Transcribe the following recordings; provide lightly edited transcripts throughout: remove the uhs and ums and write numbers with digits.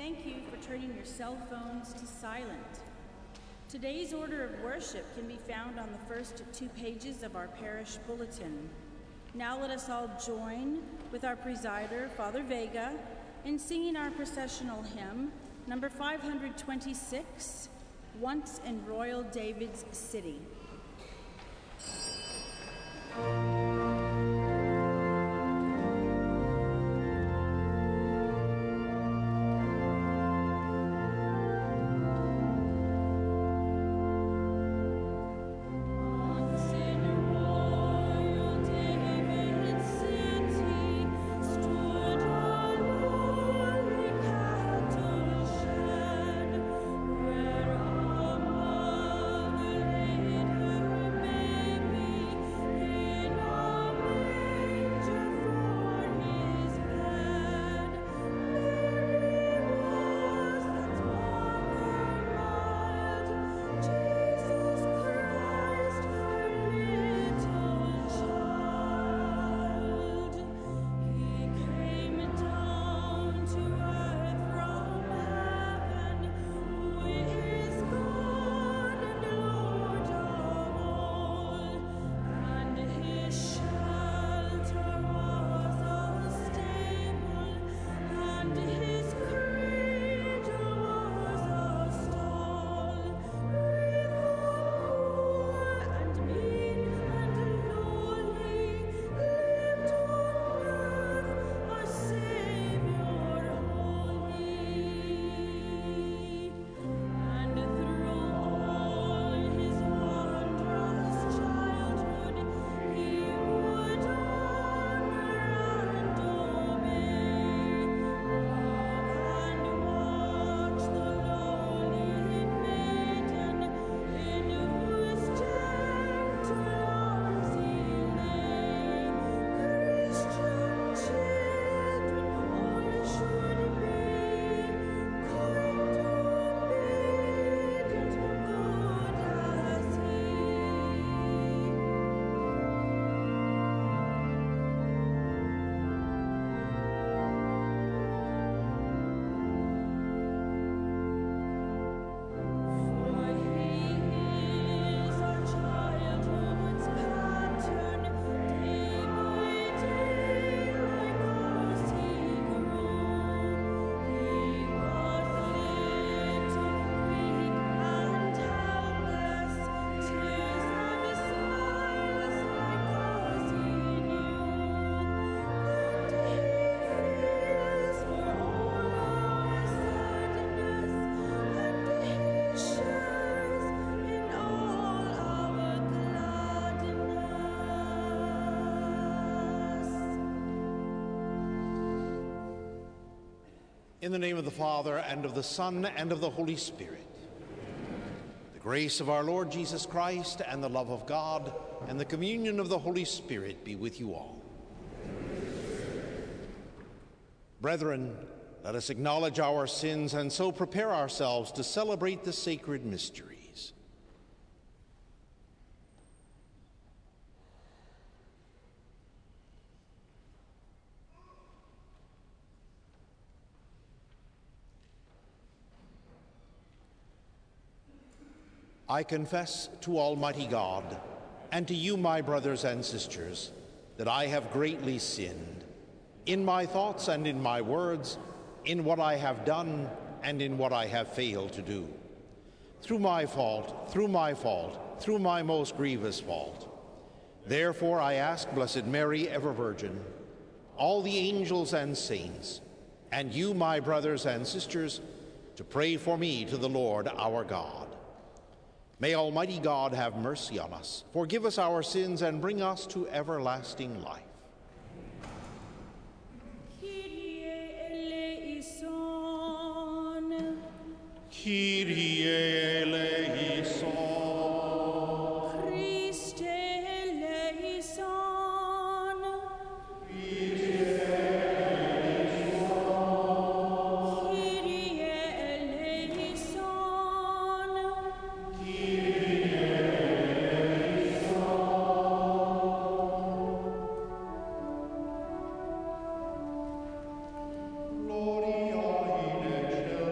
thank you for turning your cell phones to silent. Today's order of worship can be found on the first 2 pages of our parish bulletin. Now let us all join with our presider, Father Vega, in singing our processional hymn, number 526, Once in Royal David's City. In the name of the Father, and of the Son, and of the Holy Spirit. The grace of our Lord Jesus Christ, and the love of God, and the communion of the Holy Spirit be with you all. Brethren, let us acknowledge our sins and so prepare ourselves to celebrate the sacred mysteries. I confess to Almighty God and to you, my brothers and sisters, that I have greatly sinned in my thoughts and in my words, in what I have done and in what I have failed to do. Through my most grievous fault. Therefore I ask Blessed Mary, ever Virgin, all the angels and saints, and you, my brothers and sisters, to pray for me to the Lord our God. May Almighty God have mercy on us, forgive us our sins, and bring us to everlasting life. Kyrie eleison. Kyrie eleison. Christe eleison. Kyrie eleison. Gloria in excelsis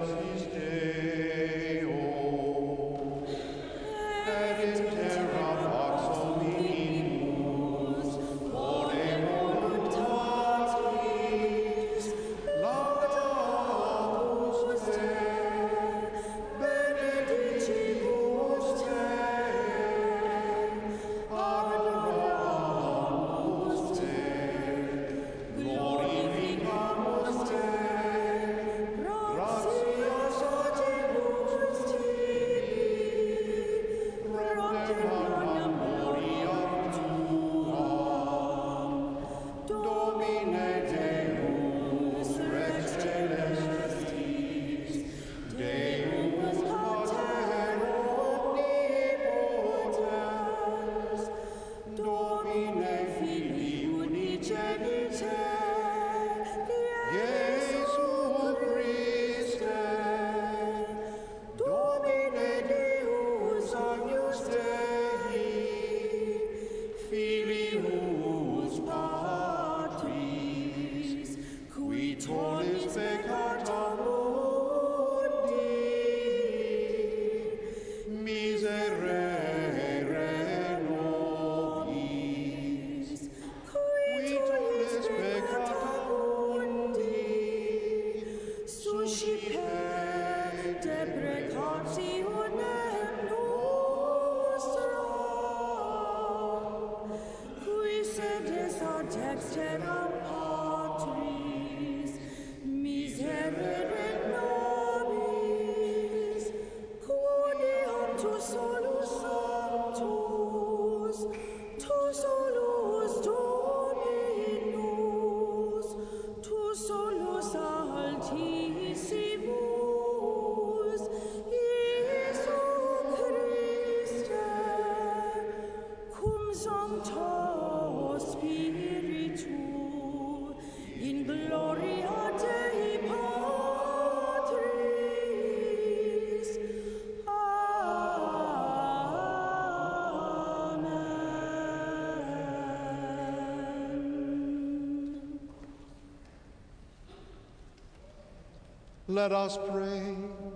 Let us pray.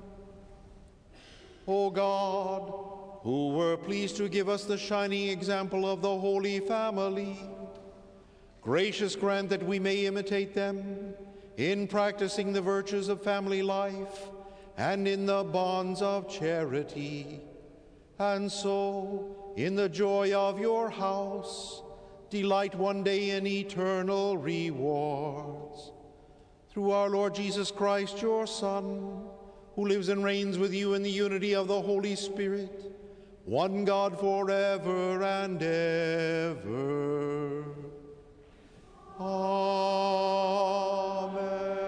O God, who were pleased to give us the shining example of the Holy Family, gracious grant that we may imitate them in practicing the virtues of family life and in the bonds of charity. And so, in the joy of your house, delight one day in eternal rewards. Through our Lord Jesus Christ, your Son, who lives and reigns with you in the unity of the Holy Spirit, one God forever and ever. Amen.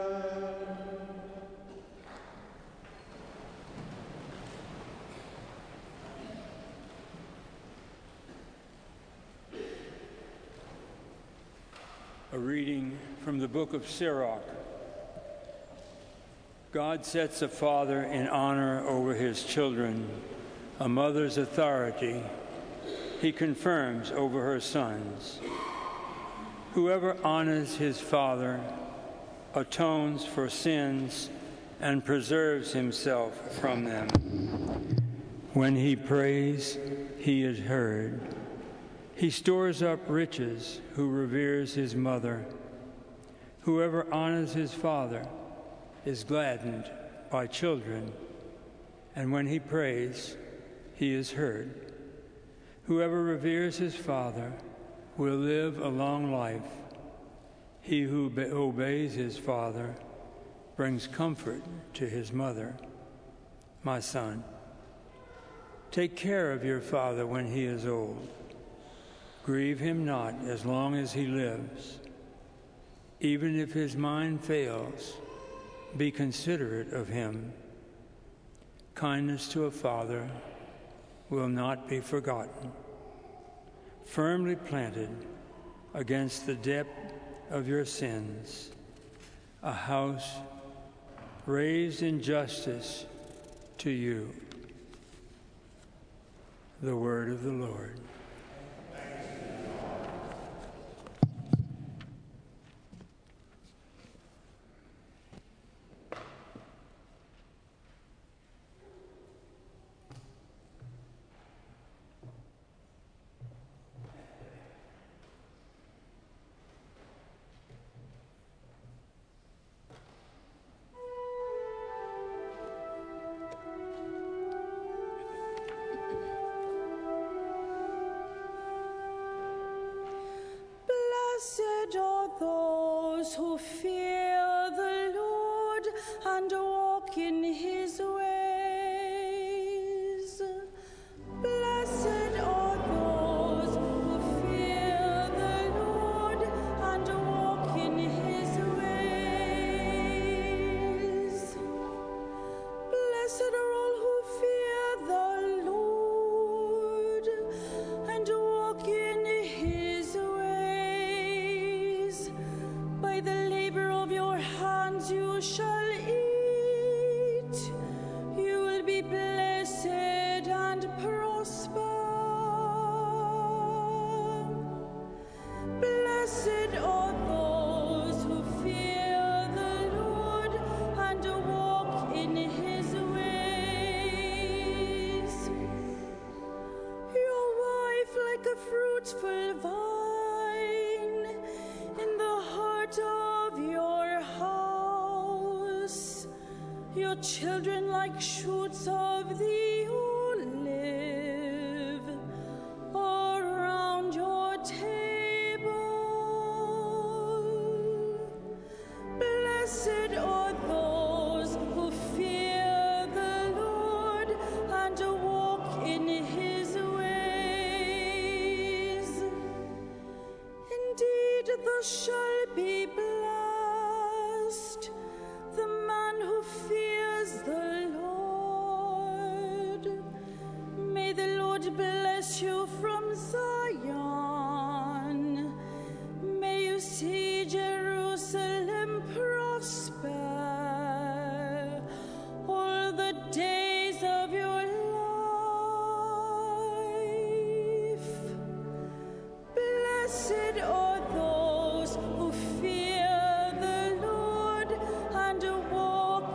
A reading from the book of Sirach. God sets a father in honor over his children, a mother's authority he confirms over her sons. Whoever honors his father atones for sins and preserves himself from them. When he prays, he is heard. He stores up riches who reveres his mother. Whoever honors his father is gladdened by children, and when he prays, he is heard. Whoever reveres his father will live a long life. He who obeys his father brings comfort to his mother. My son, take care of your father when he is old. Grieve him not as long as he lives. Even if his mind fails, be considerate of him. Kindness to a father will not be forgotten. Firmly planted against the depth of your sins, a house raised in justice to you. The word of the Lord. Blessed are those who fear the Lord and walk in his ways. Blessed are those who fear the Lord and walk in his ways. Blessed are all who fear the Lord and walk in his ways. By the labor of your hands you shall eat. You will be blessed and prosper. Blessed are those who fear the Lord and walk in his ways. Your wife like a fruitful vine in the heart of your house, your children like shoots of the olive around your table. Blessed are those who fear the Lord and walk in his ways. Indeed, thus shall be blessed the man who fears the Lord. May the Lord bless you from Zion. May you see Jerusalem prosper all the days of your life. Blessed are those who fear the Lord and walk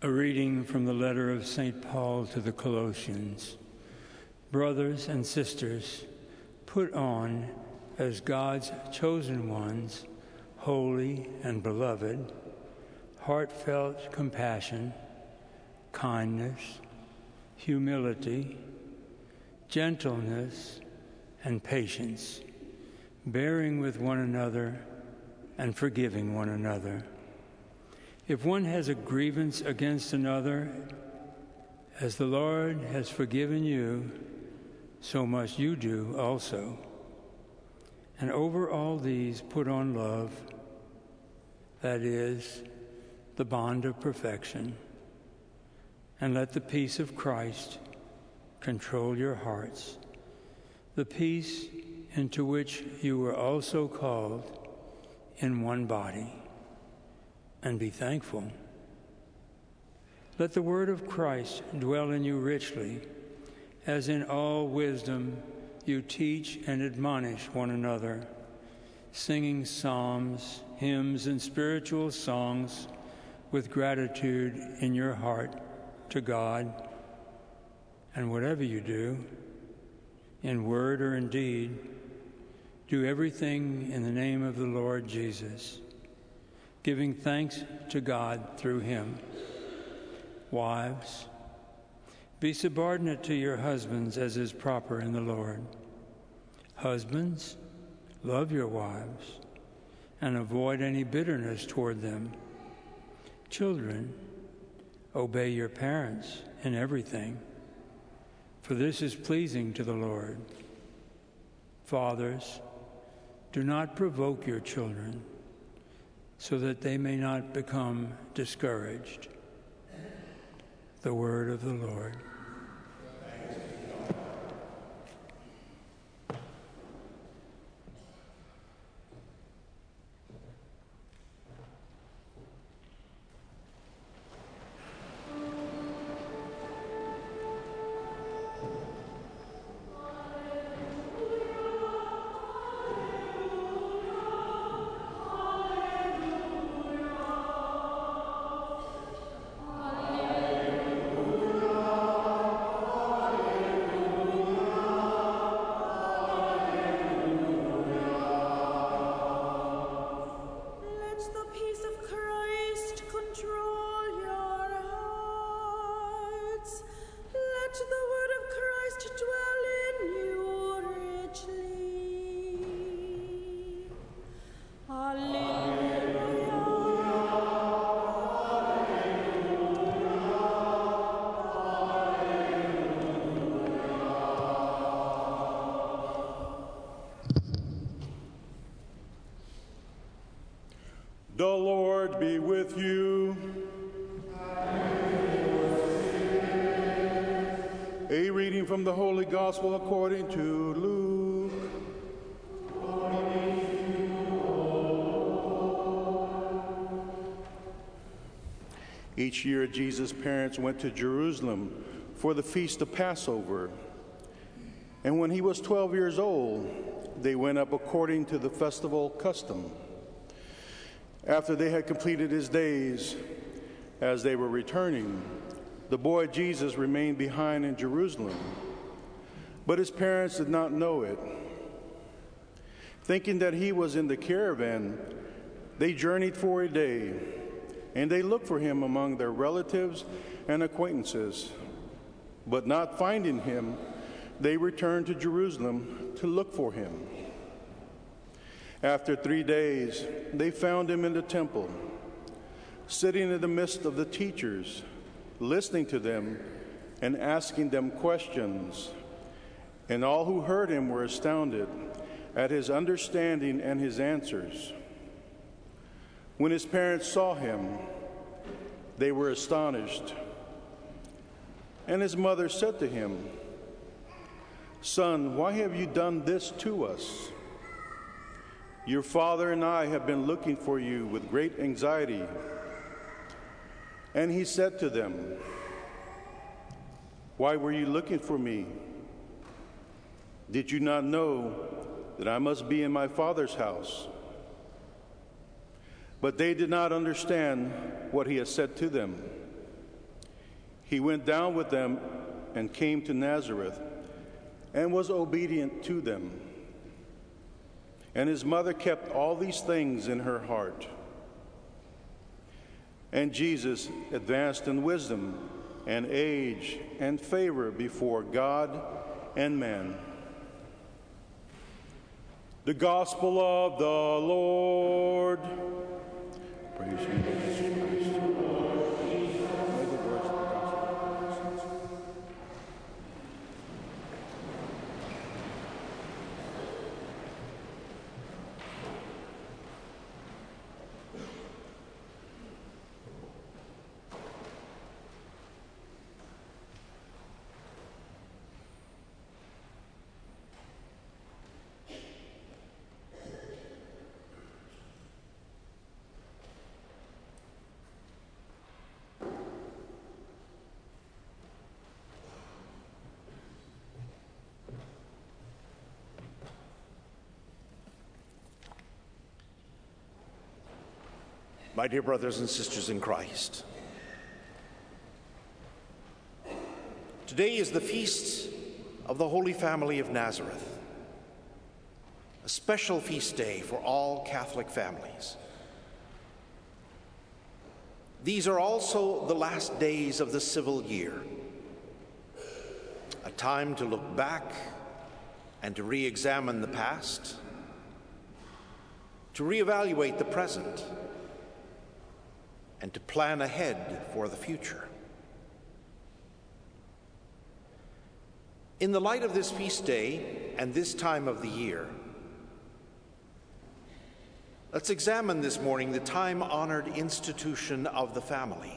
A reading from the letter of St. Paul to the Colossians. Brothers and sisters, put on, as God's chosen ones, holy and beloved, heartfelt compassion, kindness, humility, gentleness, and patience, bearing with one another and forgiving one another. If one has a grievance against another, as the Lord has forgiven you, so must you do also. And over all these put on love, that is, the bond of perfection. And let the peace of Christ control your hearts, the peace into which you were also called in one body. And be thankful. Let the word of Christ dwell in you richly, as in all wisdom you teach and admonish one another, singing psalms, hymns, and spiritual songs with gratitude in your heart to God. And whatever you do, in word or in deed, do everything in the name of the Lord Jesus, giving thanks to God through him. Wives, be subordinate to your husbands as is proper in the Lord. Husbands, love your wives and avoid any bitterness toward them. Children, obey your parents in everything, for this is pleasing to the Lord. Fathers, do not provoke your children, so that they may not become discouraged. The word of the Lord. The Lord be with you. A reading from the Holy Gospel according to Luke. Each year, Jesus' parents went to Jerusalem for the feast of Passover. And when he was 12 years old, they went up according to the festival custom. After they had completed his days, as they were returning, the boy Jesus remained behind in Jerusalem, but his parents did not know it. Thinking that he was in the caravan, they journeyed for a day, and they looked for him among their relatives and acquaintances. But not finding him, they returned to Jerusalem to look for him. After 3 days, they found him in the temple, sitting in the midst of the teachers, listening to them and asking them questions. And all who heard him were astounded at his understanding and his answers. When his parents saw him, they were astonished. And his mother said to him, "Son, why have you done this to us? Your father and I have been looking for you with great anxiety." And he said to them, "Why were you looking for me? Did you not know that I must be in my Father's house?" But they did not understand what he had said to them. He went down with them and came to Nazareth and was obedient to them. And his mother kept all these things in her heart. And Jesus advanced in wisdom and age and favor before God and man. The Gospel of the Lord. Praise you, Lord Jesus Christ. May the words of the gospel. My dear brothers and sisters in Christ, today is the feast of the Holy Family of Nazareth, a special feast day for all Catholic families. These are also the last days of the civil year, a time to look back and to re-examine the past, to reevaluate the present, and to plan ahead for the future. In the light of this feast day and this time of the year, let's examine this morning the time-honored institution of the family.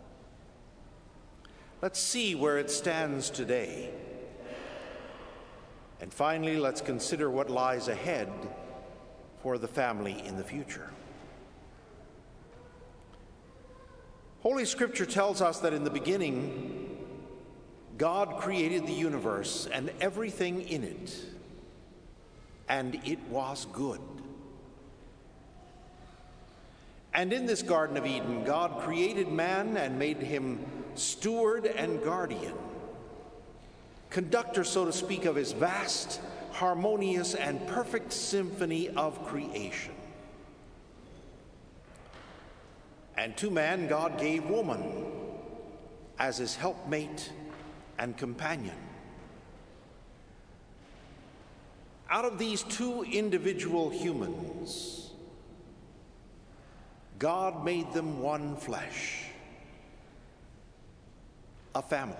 Let's see where it stands today. And finally, let's consider what lies ahead for the family in the future. Holy Scripture tells us that in the beginning, God created the universe and everything in it, and it was good. And in this Garden of Eden, God created man and made him steward and guardian, conductor, so to speak, of his vast, harmonious, and perfect symphony of creation. And to man, God gave woman as his helpmate and companion. Out of these two individual humans, God made them one flesh, a family.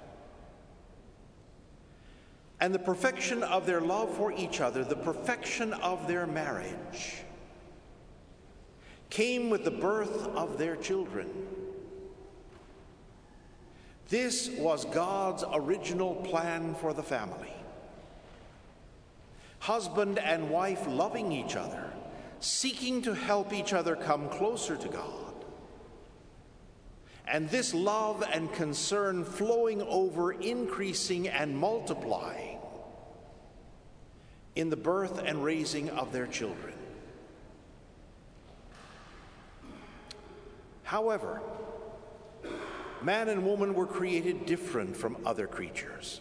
And the perfection of their love for each other, the perfection of their marriage, came with the birth of their children. This was God's original plan for the family. Husband and wife loving each other, seeking to help each other come closer to God. And this love and concern flowing over, increasing and multiplying in the birth and raising of their children. However, man and woman were created different from other creatures.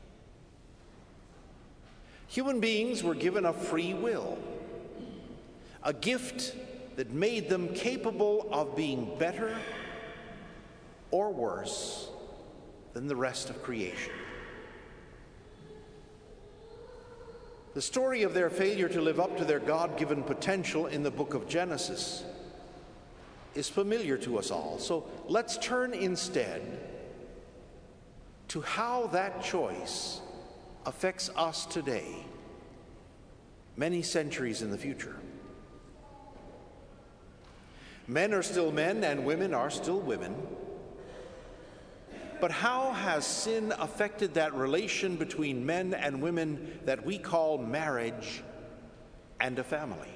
Human beings were given a free will, a gift that made them capable of being better or worse than the rest of creation. The story of their failure to live up to their God-given potential in the book of Genesis is familiar to us all. So let's turn instead to how that choice affects us today, many centuries in the future. Men are still men and women are still women. But how has sin affected that relation between men and women that we call marriage and a family?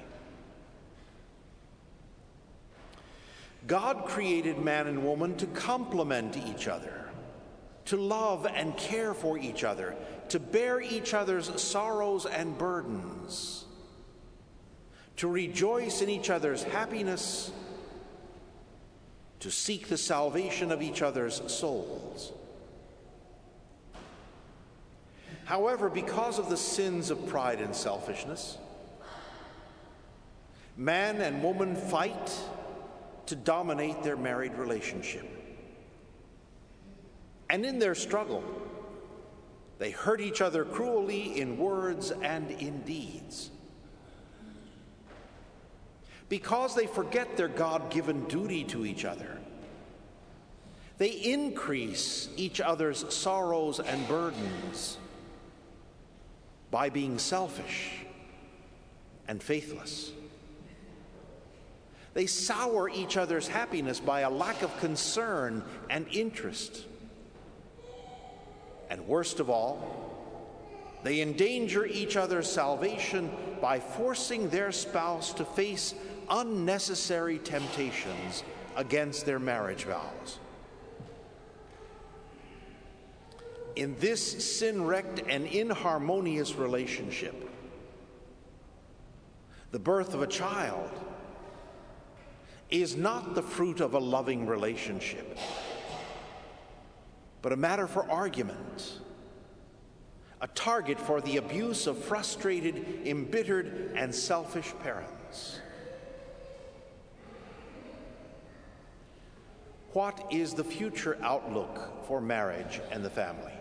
God created man and woman to complement each other, to love and care for each other, to bear each other's sorrows and burdens, to rejoice in each other's happiness, to seek the salvation of each other's souls. However, because of the sins of pride and selfishness, man and woman fight to dominate their married relationship. And in their struggle, they hurt each other cruelly in words and in deeds. Because they forget their God-given duty to each other, they increase each other's sorrows and burdens by being selfish and faithless. They sour each other's happiness by a lack of concern and interest. And worst of all, they endanger each other's salvation by forcing their spouse to face unnecessary temptations against their marriage vows. In this sin-wrecked and inharmonious relationship, the birth of a child is not the fruit of a loving relationship, but a matter for argument, a target for the abuse of frustrated, embittered, and selfish parents. What is the future outlook for marriage and the family?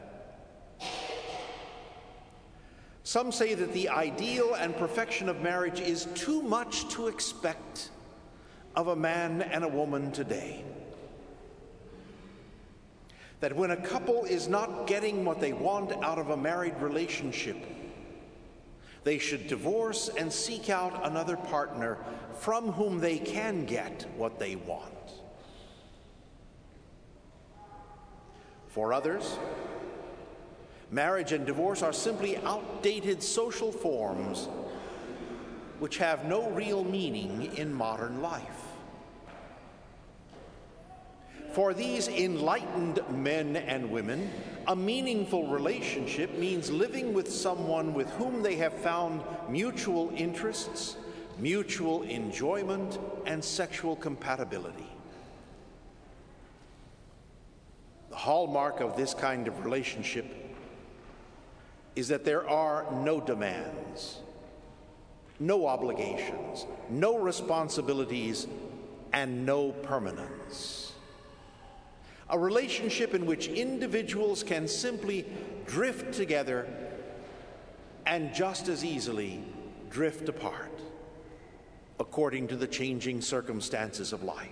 Some say that the ideal and perfection of marriage is too much to expect of a man and a woman today. That when a couple is not getting what they want out of a married relationship, they should divorce and seek out another partner from whom they can get what they want. For others, marriage and divorce are simply outdated social forms which have no real meaning in modern life. For these enlightened men and women, a meaningful relationship means living with someone with whom they have found mutual interests, mutual enjoyment, and sexual compatibility. The hallmark of this kind of relationship is that there are no demands, no obligations, no responsibilities, and no permanence. A relationship in which individuals can simply drift together and just as easily drift apart according to the changing circumstances of life.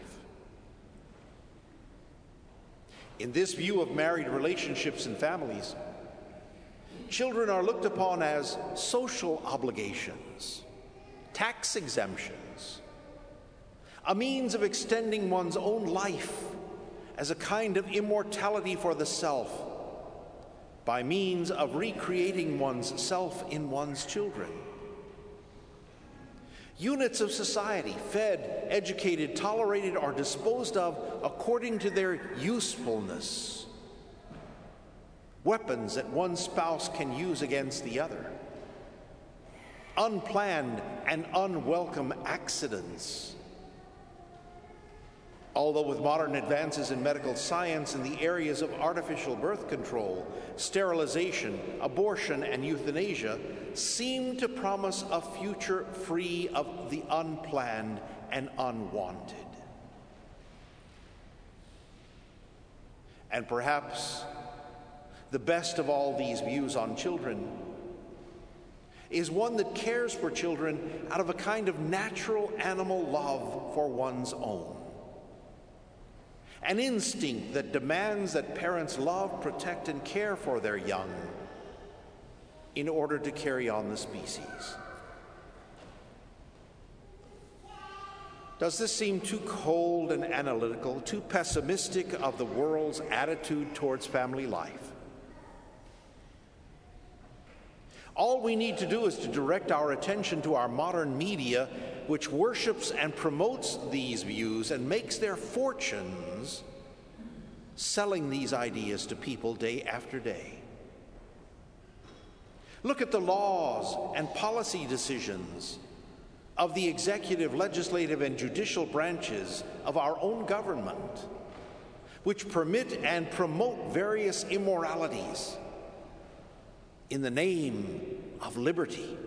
In this view of married relationships and families, children are looked upon as social obligations, tax exemptions, a means of extending one's own life as a kind of immortality for the self by means of recreating one's self in one's children. Units of society, fed, educated, tolerated, or disposed of according to their usefulness. Weapons that one spouse can use against the other. Unplanned and unwelcome accidents. Although with modern advances in medical science in the areas of artificial birth control, sterilization, abortion, and euthanasia seem to promise a future free of the unplanned and unwanted. And perhaps the best of all these views on children is one that cares for children out of a kind of natural animal love for one's own. An instinct that demands that parents love, protect, and care for their young in order to carry on the species. Does this seem too cold and analytical, too pessimistic of the world's attitude towards family life? All we need to do is to direct our attention to our modern media, which worships and promotes these views and makes their fortunes selling these ideas to people day after day. Look at the laws and policy decisions of the executive, legislative, and judicial branches of our own government, which permit and promote various immoralities in the name of liberty.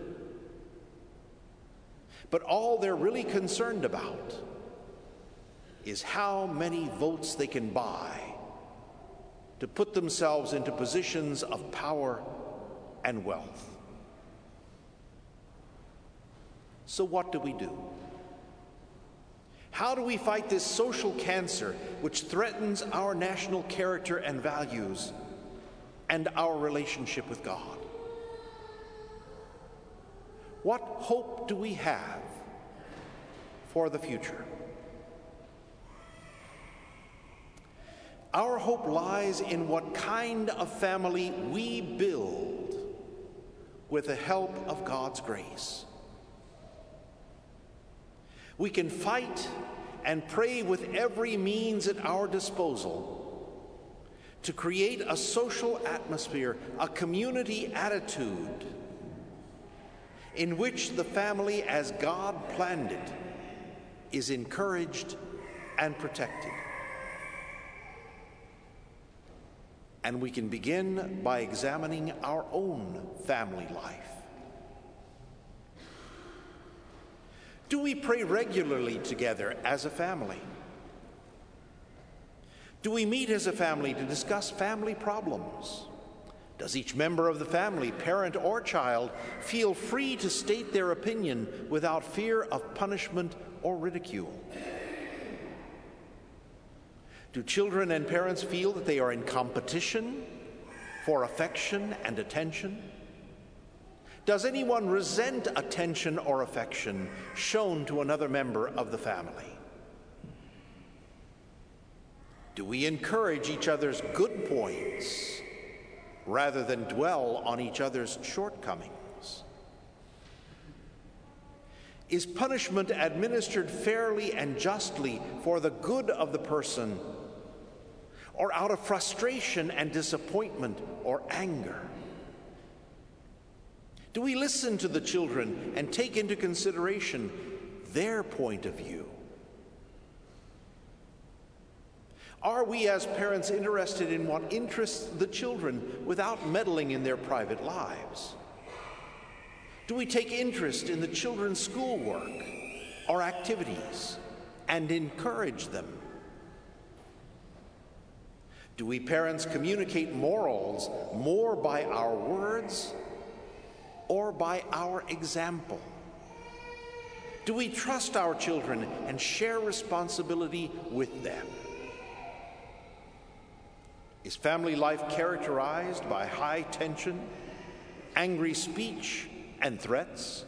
But all they're really concerned about is how many votes they can buy to put themselves into positions of power and wealth. So what do we do? How do we fight this social cancer which threatens our national character and values and our relationship with God? What hope do we have for the future? Our hope lies in what kind of family we build with the help of God's grace. We can fight and pray with every means at our disposal to create a social atmosphere, a community attitude in which the family as God planned it is encouraged and protected. And we can begin by examining our own family life. Do we pray regularly together as a family? Do we meet as a family to discuss family problems? Does each member of the family, parent or child, feel free to state their opinion without fear of punishment or ridicule? Do children and parents feel that they are in competition for affection and attention? Does anyone resent attention or affection shown to another member of the family? Do we encourage each other's good points rather than dwell on each other's shortcomings? Is punishment administered fairly and justly for the good of the person, or out of frustration and disappointment or anger? Do we listen to the children and take into consideration their point of view? Are we as parents interested in what interests the children without meddling in their private lives? Do we take interest in the children's schoolwork or activities and encourage them? Do we parents communicate morals more by our words or by our example? Do we trust our children and share responsibility with them? Is family life characterized by high tension, angry speech, and threats?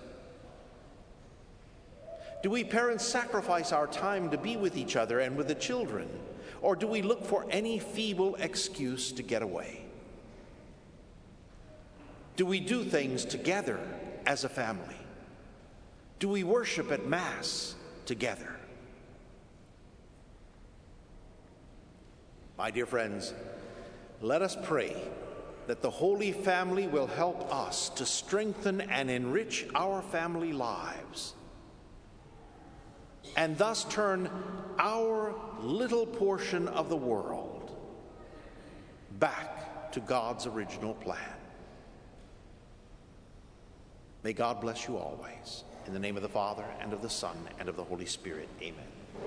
Do we parents sacrifice our time to be with each other and with the children, or do we look for any feeble excuse to get away? Do we do things together as a family? Do we worship at Mass together? My dear friends, let us pray that the Holy Family will help us to strengthen and enrich our family lives, and thus turn our little portion of the world back to God's original plan. May God bless you always. In the name of the Father, and of the Son, and of the Holy Spirit. Amen.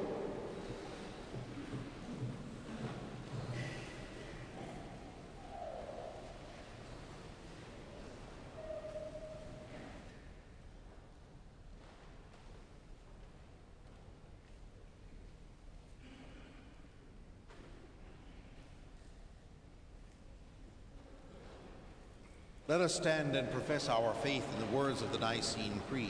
Let us stand and profess our faith in the words of the Nicene Creed.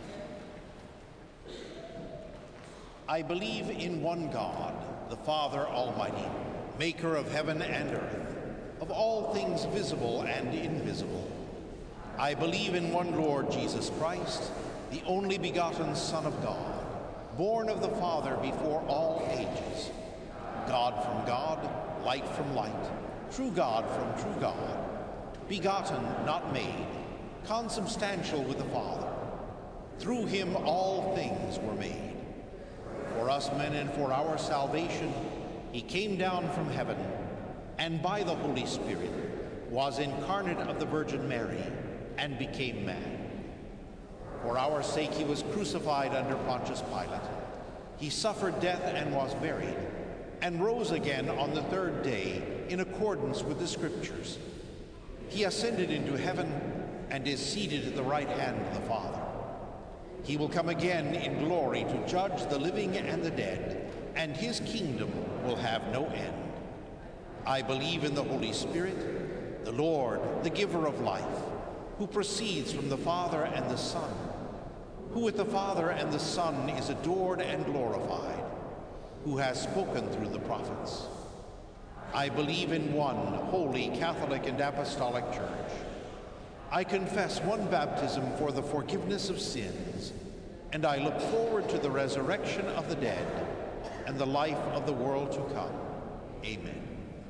I believe in one God, the Father Almighty, maker of heaven and earth, of all things visible and invisible. I believe in one Lord Jesus Christ, the only begotten Son of God, born of the Father before all ages, God from God, light from light, true God from true God, begotten, not made, consubstantial with the Father, Through him all things were made. For us men and for our salvation, he came down from heaven, and by the Holy Spirit was incarnate of the Virgin Mary, and became man. For our sake he was crucified under Pontius Pilate. He suffered death and was buried, and rose again on the third day in accordance with the Scriptures. He ascended into heaven and is seated at the right hand of the Father. He will come again in glory to judge the living and the dead, and his kingdom will have no end. I believe in the Holy Spirit, the Lord, the giver of life, who proceeds from the Father and the Son, who with the Father and the Son is adored and glorified, who has spoken through the prophets. I believe in one holy, Catholic, and Apostolic Church. I confess one baptism for the forgiveness of sins, and I look forward to the resurrection of the dead and the life of the world to come. Amen.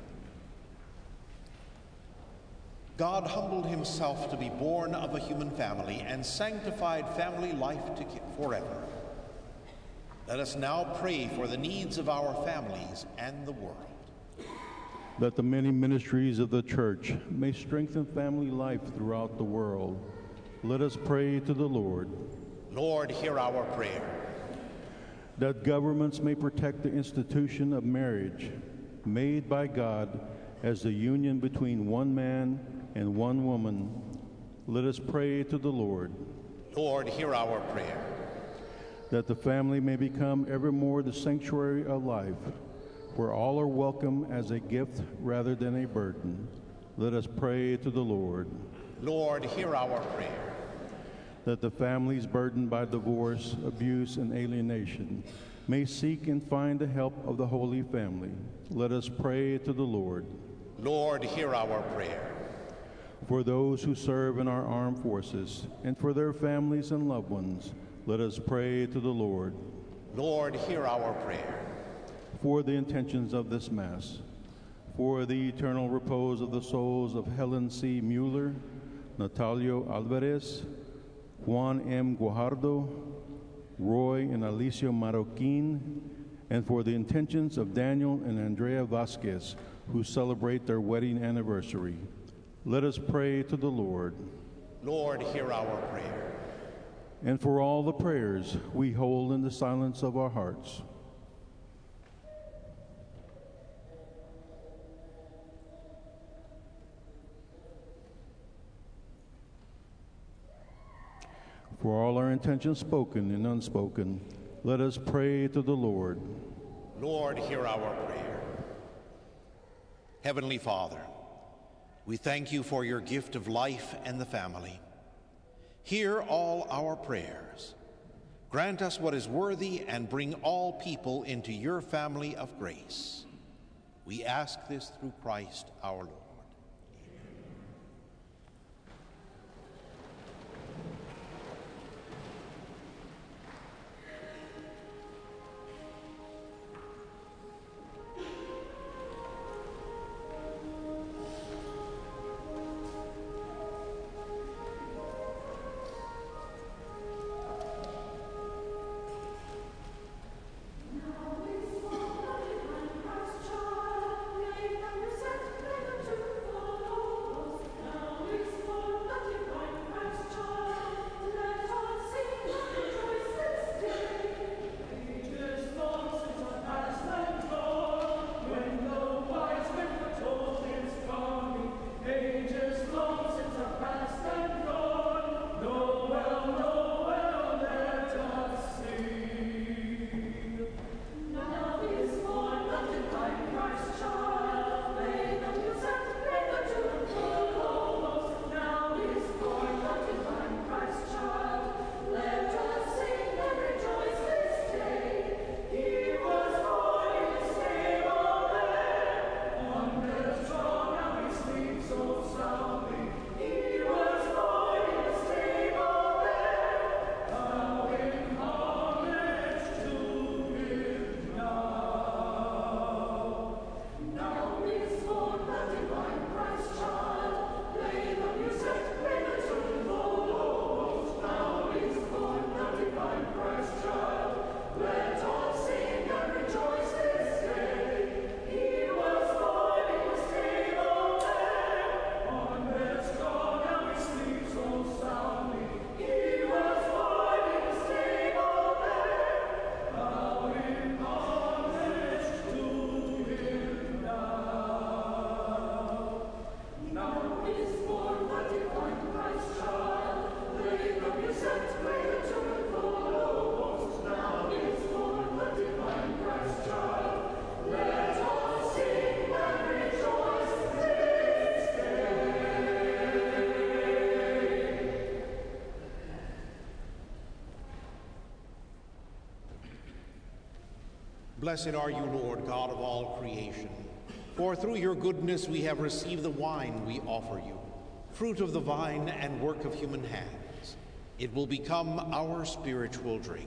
God humbled himself to be born of a human family and sanctified family life forever. Let us now pray for the needs of our families and the world. That the many ministries of the Church may strengthen family life throughout the world. Let us pray to the Lord. Lord, hear our prayer. That governments may protect the institution of marriage, made by God as the union between one man and one woman. Let us pray to the Lord. Lord, hear our prayer. That the family may become ever more the sanctuary of life, where all are welcome as a gift rather than a burden. Let us pray to the Lord. Lord, hear our prayer. That the families burdened by divorce, abuse, and alienation may seek and find the help of the Holy Family. Let us pray to the Lord. Lord, hear our prayer. For those who serve in our armed forces and for their families and loved ones, let us pray to the Lord. Lord, hear our prayer. For the intentions of this Mass, for the eternal repose of the souls of Helen C. Mueller, Natalio Alvarez, Juan M. Guajardo, Roy and Alicia Marroquin, and for the intentions of Daniel and Andrea Vasquez, who celebrate their wedding anniversary. Let us pray to the Lord. Lord, hear our prayer. And for all the prayers we hold in the silence of our hearts. For all our intentions spoken and unspoken, let us pray to the Lord. Lord, hear our prayer. Heavenly Father, we thank you for your gift of life and the family. Hear all our prayers. Grant us what is worthy and bring all people into your family of grace. We ask this through Christ our Lord. Now is all that I Christ child, may I present them to Blessed are you, Lord, God of all creation, for through your goodness we have received the wine we offer you, fruit of the vine and work of human hands. It will become our spiritual drink.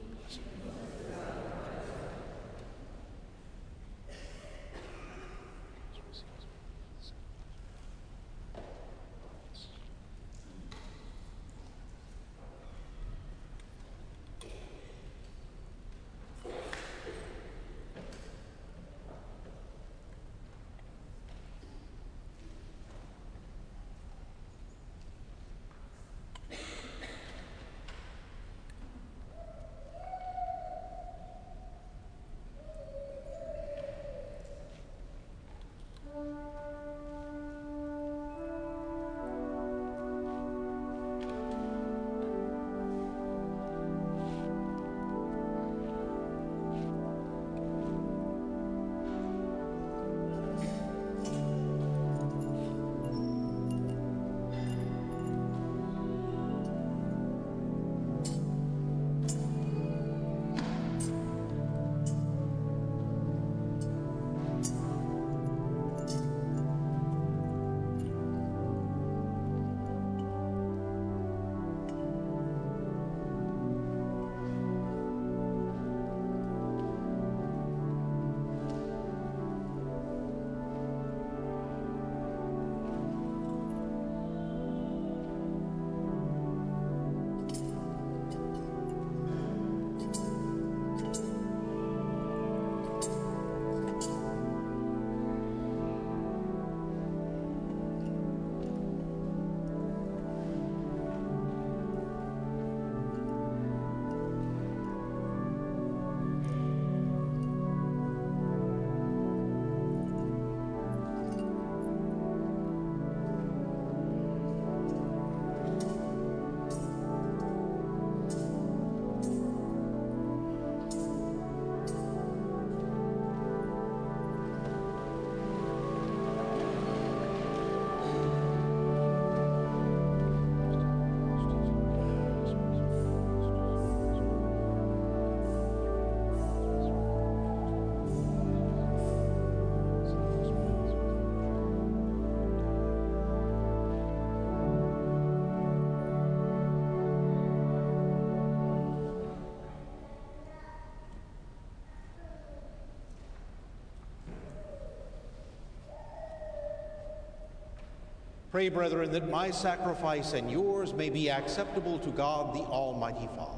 Pray, brethren, that my sacrifice and yours may be acceptable to God, the Almighty Father.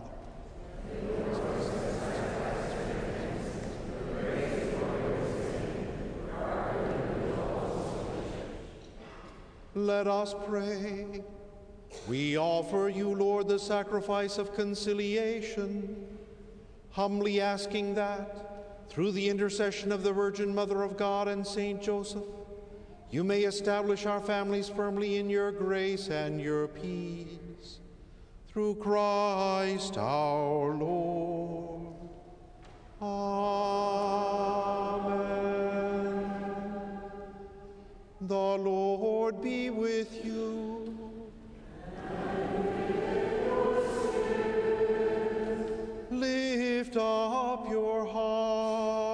Let us pray. We offer you, Lord, the sacrifice of conciliation, humbly asking that, through the intercession of the Virgin Mother of God and Saint Joseph, you may establish our families firmly in your grace and your peace. Through Christ our Lord. Amen. The Lord be with you. And with your spirit. Lift up your hearts.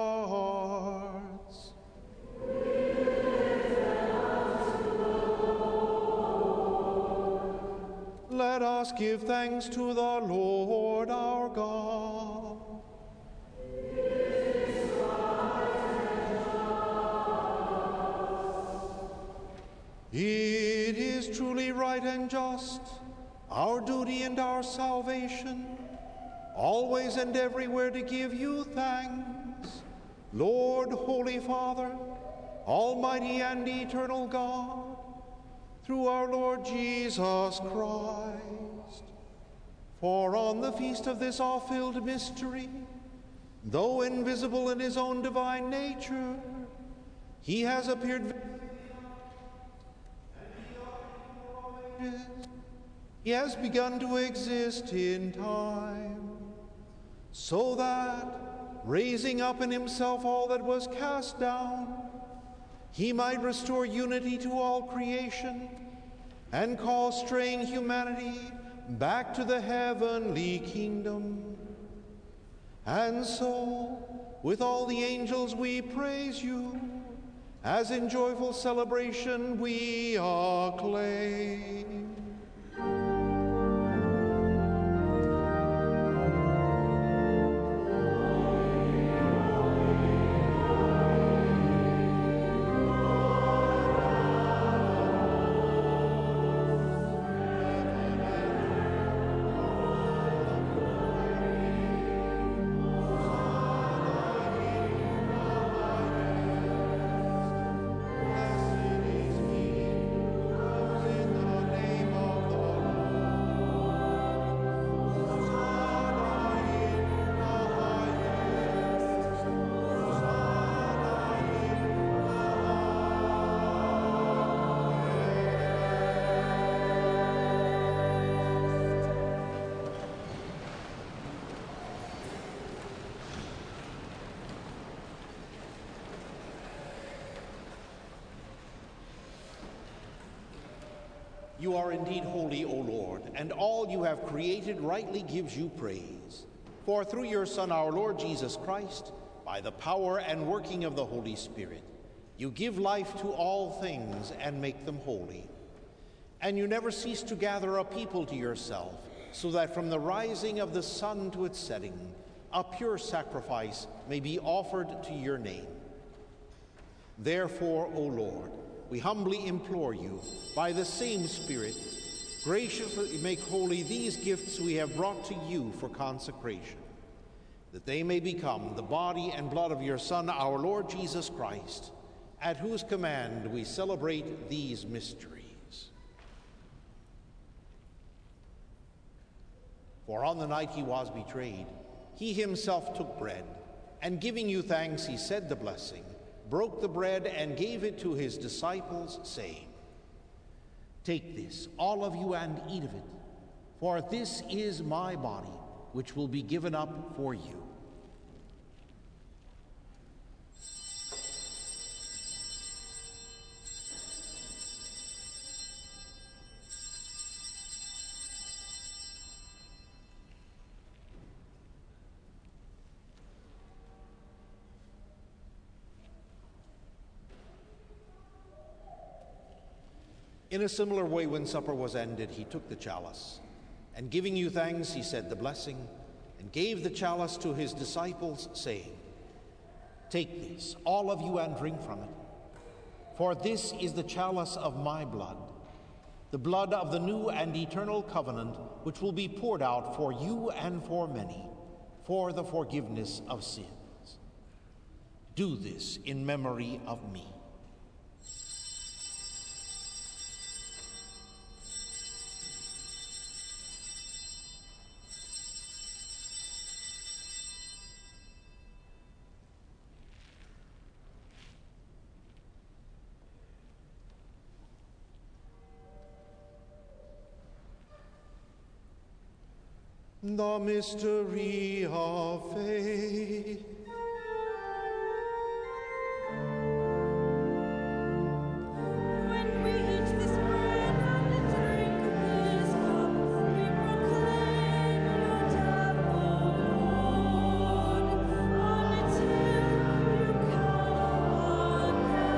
Let us give thanks to the Lord our God. It is right. It is truly right and just, our duty and our salvation, always and everywhere to give you thanks, Lord, Holy Father, Almighty and eternal God, through our Lord Jesus Christ. For on the feast of this awe-filled mystery, though invisible in his own divine nature, he has appeared. He has begun to exist in time, so that, raising up in himself all that was cast down, he might restore unity to all creation and call straying humanity back to the heavenly kingdom. And so, With all the angels we praise you, as in joyful celebration we acclaim. You are indeed holy, O Lord, and all you have created rightly gives you praise. For through your Son, our Lord Jesus Christ, by the power and working of the Holy Spirit, you give life to all things and make them holy. And you never cease to gather a people to yourself, so that from the rising of the sun to its setting, a pure sacrifice may be offered to your name. Therefore, O Lord, we humbly implore you, by the same Spirit, graciously make holy these gifts we have brought to you for consecration, that they may become the body and blood of your Son, our Lord Jesus Christ, at whose command we celebrate these mysteries. For on the night he was betrayed, he himself took bread, and giving you thanks, he said the blessing, broke the bread and gave it to his disciples, saying, "Take this, all of you, and eat of it, for this is my body, which will be given up for you." In a similar way, when supper was ended, he took the chalice, and giving you thanks, he said the blessing, and gave the chalice to his disciples, saying, "Take this, all of you, and drink from it, for this is the chalice of my blood, the blood of the new and eternal covenant, which will be poured out for you and for many, for the forgiveness of sins. Do this in memory of me." The mystery of faith. When we eat this bread and drink this cup, we proclaim your death, O Lord, until you come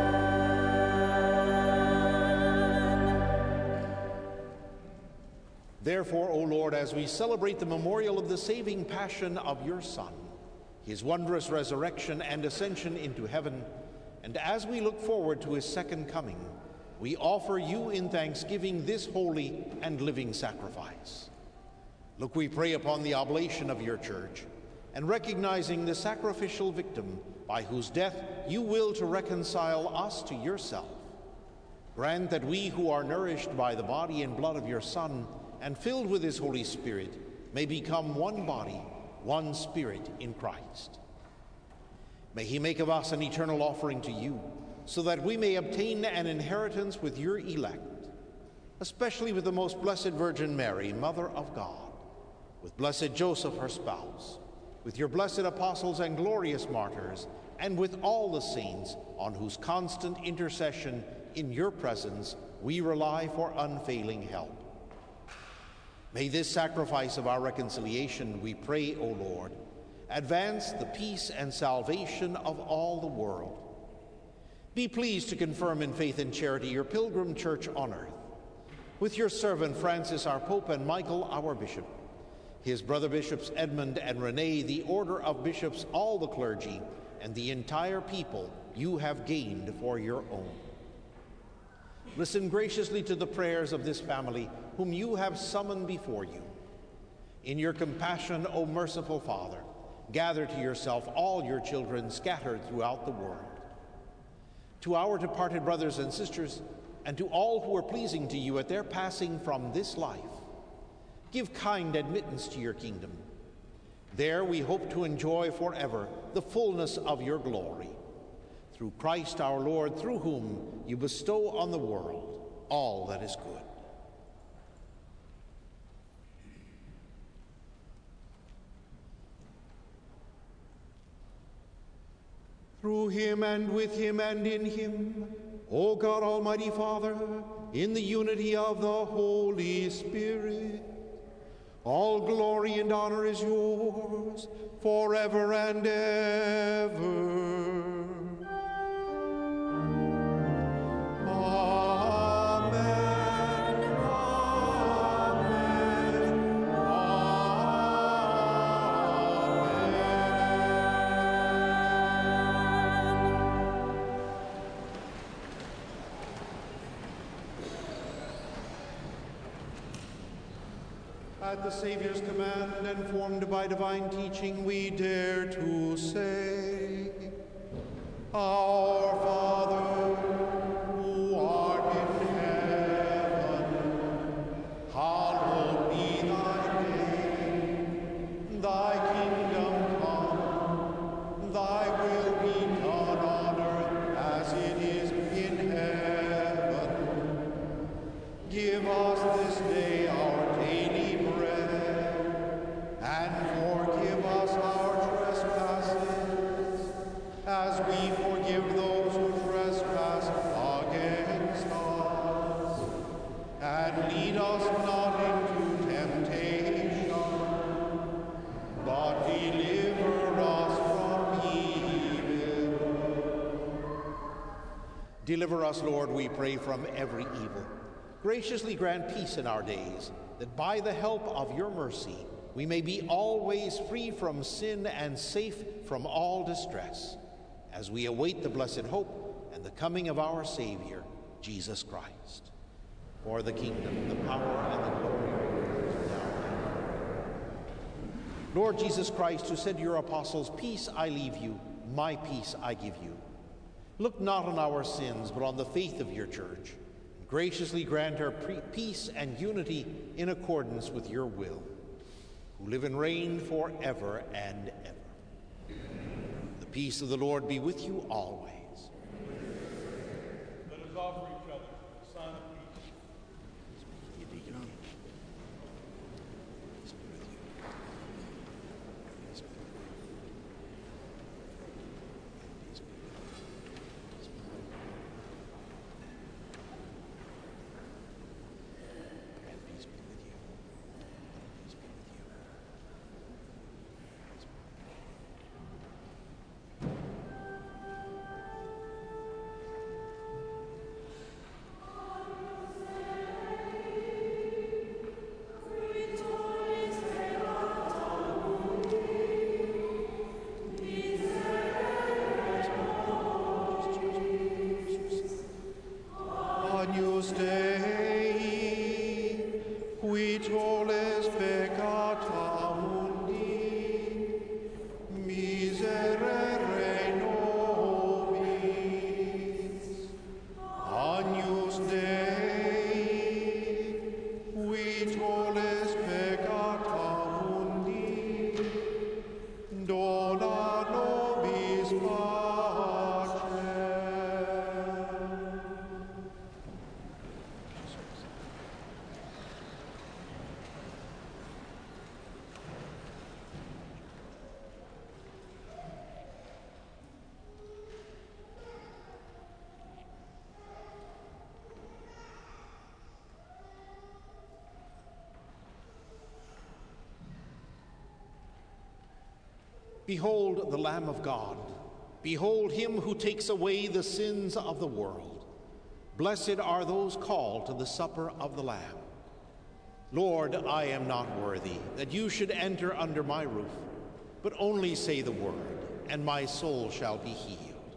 again. Therefore, O Lord, as we celebrate the memorial of the saving passion of your Son, his wondrous resurrection and ascension into heaven, and as we look forward to his second coming, we offer you in thanksgiving this holy and living sacrifice. Look, we pray, upon the oblation of your church, and recognizing the sacrificial victim by whose death you will to reconcile us to yourself. Grant that we who are nourished by the body and blood of your Son and filled with his Holy Spirit may become one body, one spirit in Christ. May he make of us an eternal offering to you, so that we may obtain an inheritance with your elect, especially with the most blessed Virgin Mary, Mother of God, with blessed Joseph, her spouse, with your blessed apostles and glorious martyrs, and with all the saints on whose constant intercession in your presence we rely for unfailing help. May this sacrifice of our reconciliation, we pray, O Lord, advance the peace and salvation of all the world. Be pleased to confirm in faith and charity your pilgrim church on earth, with your servant Francis, our Pope, and Michael, our Bishop, his brother bishops Edmund and Rene, the order of bishops, all the clergy, and the entire people you have gained for your own. Listen graciously to the prayers of this family, whom you have summoned before you. In your compassion, O merciful Father, gather to yourself all your children scattered throughout the world. To our departed brothers and sisters, and to all who are pleasing to you at their passing from this life, give kind admittance to your kingdom. There we hope to enjoy forever the fullness of your glory. Through Christ our Lord, through whom you bestow on the world all that is good. Through him and with him and in him, O God Almighty Father, in the unity of the Holy Spirit, all glory and honor is yours forever and ever. At the Savior's command and formed by divine teaching, we dare to say, Our Father, who art in heaven, hallowed be thy name. Thy kingdom come, thy will be done on earth as it is in heaven. Give us this day our daily bread, and forgive us our trespasses, as we forgive those who trespass against us. And lead us not into temptation, but deliver us from evil. Deliver us, Lord, we pray, from every evil. Graciously grant peace in our days, that by the help of your mercy we may be always free from sin and safe from all distress, as we await the blessed hope and the coming of our Savior, Jesus Christ. For the kingdom, the power, and the glory are yours now and ever. Lord Jesus Christ, who said to your apostles, Peace I leave you, my peace I give you, look not on our sins, but on the faith of your church. Graciously grant her peace and unity in accordance with your will, who live and reign forever and ever. The peace of the Lord be with you always. Let us offer each other the sign of peace. Agnus Dei, qui tolles peccata mundi, miserere nobis. Agnus Dei, qui tolles peccata mundi, dona nobis pace. Behold the Lamb of God. Behold him who takes away the sins of the world. Blessed are those called to the supper of the Lamb. Lord, I am not worthy that you should enter under my roof, but only say the word, and my soul shall be healed.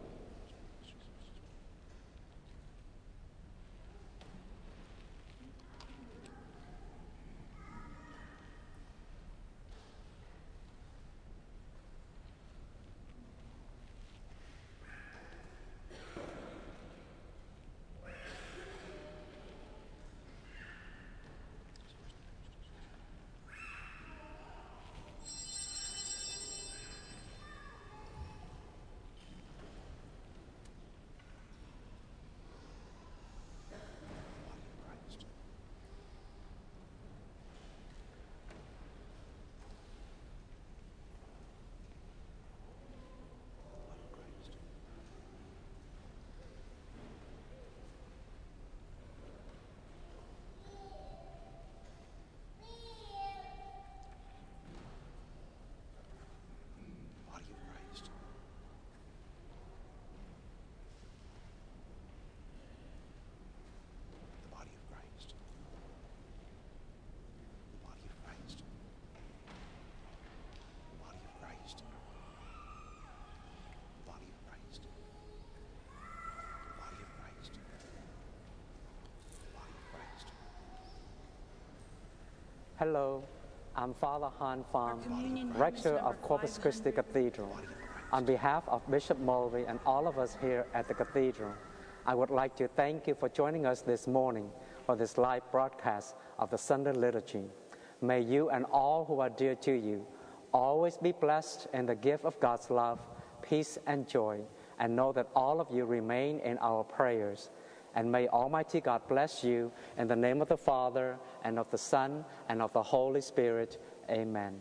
Hello, I'm Father Han Pham, communion hymn is rector number of Corpus Christi 500. Cathedral. On behalf of Bishop Mulvey and all of us here at the Cathedral, I would like to thank you for joining us this morning for this live broadcast of the Sunday Liturgy. May you and all who are dear to you always be blessed in the gift of God's love, peace, and joy, and know that all of you remain in our prayers. And may Almighty God bless you in the name of the Father, and of the Son, and of the Holy Spirit. Amen.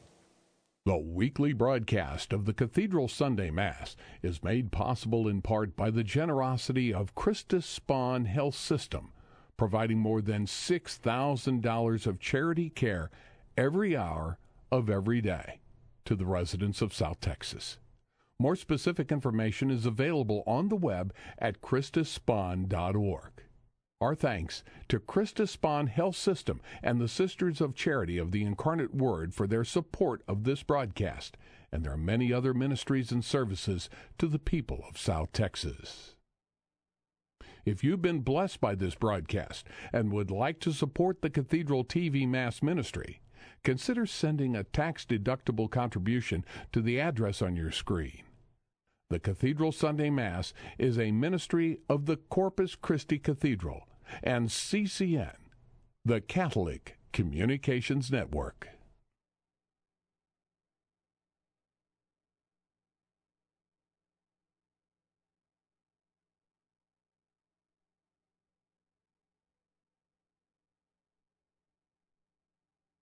The weekly broadcast of the Cathedral Sunday Mass is made possible in part by the generosity of Christus Spohn Health System, providing more than $6,000 of charity care every hour of every day to the residents of South Texas. More specific information is available on the web at ChristusSpohn.org. Our thanks to Christus Spohn Health System and the Sisters of Charity of the Incarnate Word for their support of this broadcast, and there are many other ministries and services to the people of South Texas. If you've been blessed by this broadcast and would like to support the Cathedral TV Mass Ministry, consider sending a tax-deductible contribution to the address on your screen. The Cathedral Sunday Mass is a ministry of the Corpus Christi Cathedral and CCN, the Catholic Communications Network.